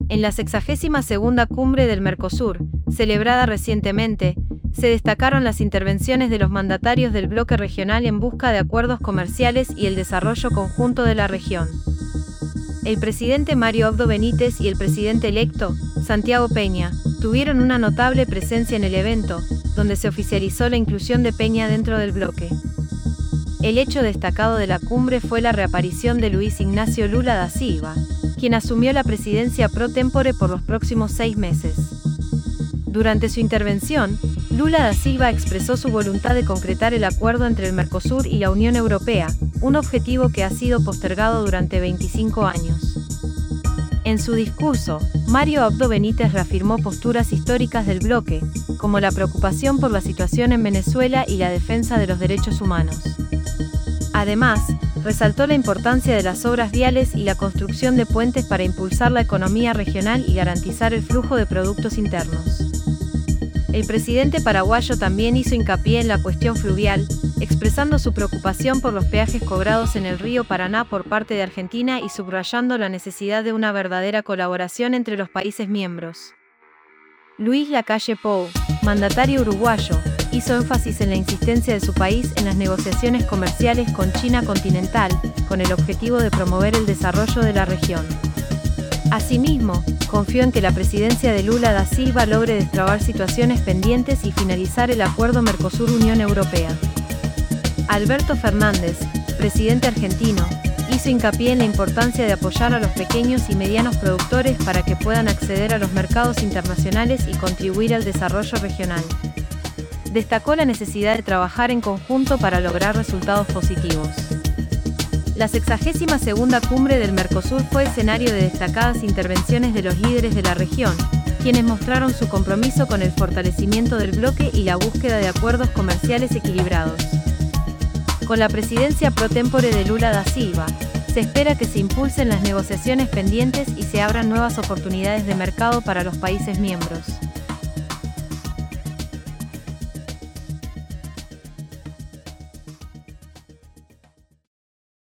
En la 62ª Cumbre del Mercosur, celebrada recientemente, se destacaron las intervenciones de los mandatarios del bloque regional en busca de acuerdos comerciales y el desarrollo conjunto de la región. El presidente Mario Abdo Benítez y el presidente electo, Santiago Peña, tuvieron una notable presencia en el evento, donde se oficializó la inclusión de Peña dentro del bloque. El hecho destacado de la cumbre fue la reaparición de Luiz Ignacio Lula da Silva, quien asumió la presidencia pro tempore por los próximos 6 meses. Durante su intervención, Lula da Silva expresó su voluntad de concretar el acuerdo entre el Mercosur y la Unión Europea, un objetivo que ha sido postergado durante 25 años. En su discurso, Mario Abdo Benítez reafirmó posturas históricas del bloque, como la preocupación por la situación en Venezuela y la defensa de los derechos humanos. Además, resaltó la importancia de las obras viales y la construcción de puentes para impulsar la economía regional y garantizar el flujo de productos internos. El presidente paraguayo también hizo hincapié en la cuestión fluvial, expresando su preocupación por los peajes cobrados en el río Paraná por parte de Argentina y subrayando la necesidad de una verdadera colaboración entre los países miembros. Luis Lacalle Pou, mandatario uruguayo, hizo énfasis en la insistencia de su país en las negociaciones comerciales con China continental, con el objetivo de promover el desarrollo de la región. Asimismo, confió en que la presidencia de Lula da Silva logre destrabar situaciones pendientes y finalizar el acuerdo Mercosur-Unión Europea. Alberto Fernández, presidente argentino, hizo hincapié en la importancia de apoyar a los pequeños y medianos productores para que puedan acceder a los mercados internacionales y contribuir al desarrollo regional. Destacó la necesidad de trabajar en conjunto para lograr resultados positivos. La 62ª Cumbre del Mercosur fue escenario de destacadas intervenciones de los líderes de la región, quienes mostraron su compromiso con el fortalecimiento del bloque y la búsqueda de acuerdos comerciales equilibrados. Con la presidencia pro tempore de Lula da Silva, se espera que se impulsen las negociaciones pendientes y se abran nuevas oportunidades de mercado para los países miembros.